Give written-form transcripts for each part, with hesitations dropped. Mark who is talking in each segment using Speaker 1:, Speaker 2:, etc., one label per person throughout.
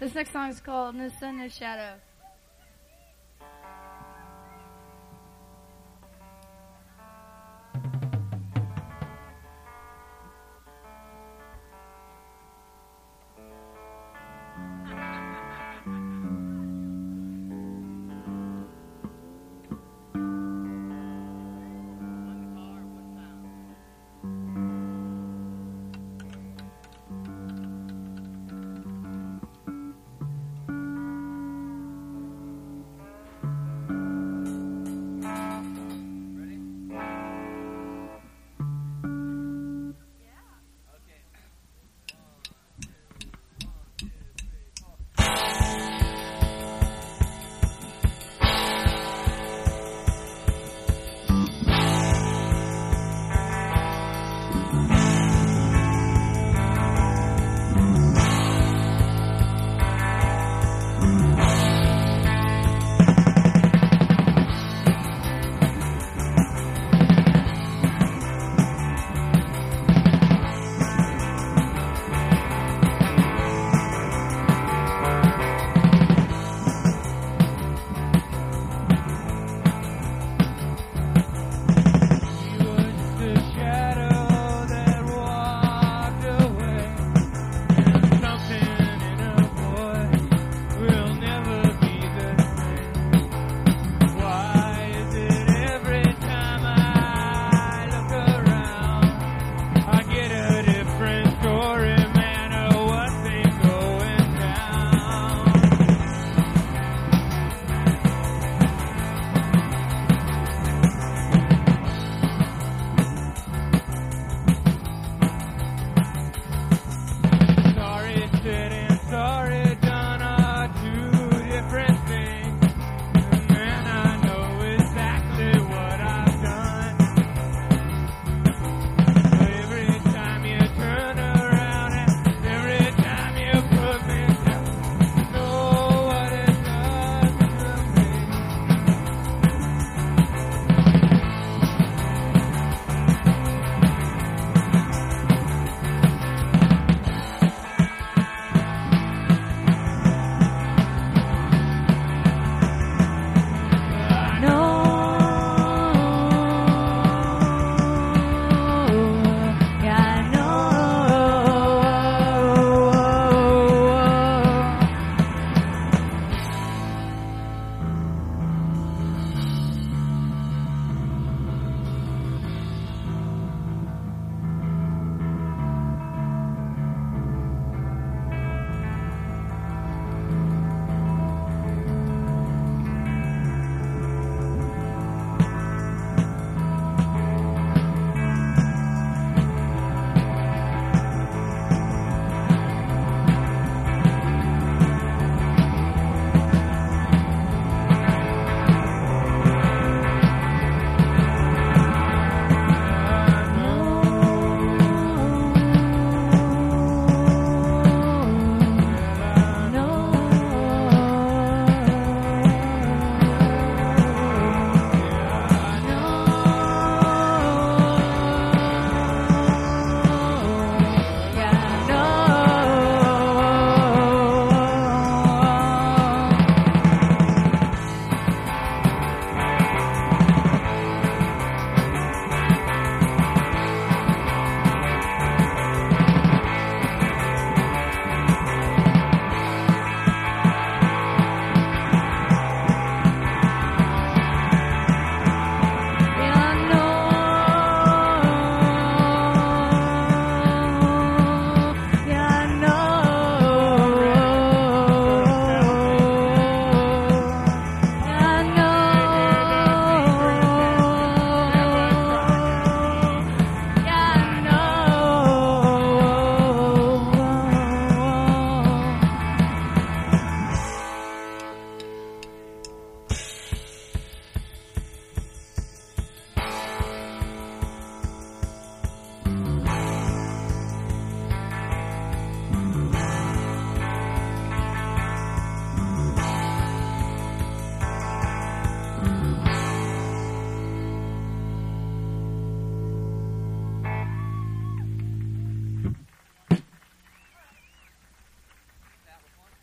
Speaker 1: This next song is called No Sun, No Shadow.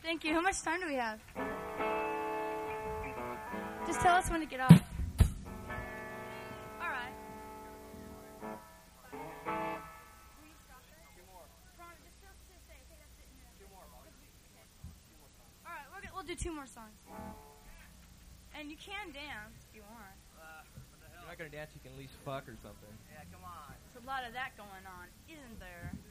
Speaker 1: Thank you. How much time do we have? Just tell us when to get off. All right. All right, we'll do 2 more songs. And you can dance if you want.
Speaker 2: If you're not going to dance, you can at least fuck or something.
Speaker 3: Yeah, come on.
Speaker 1: There's a lot of that going on, isn't there?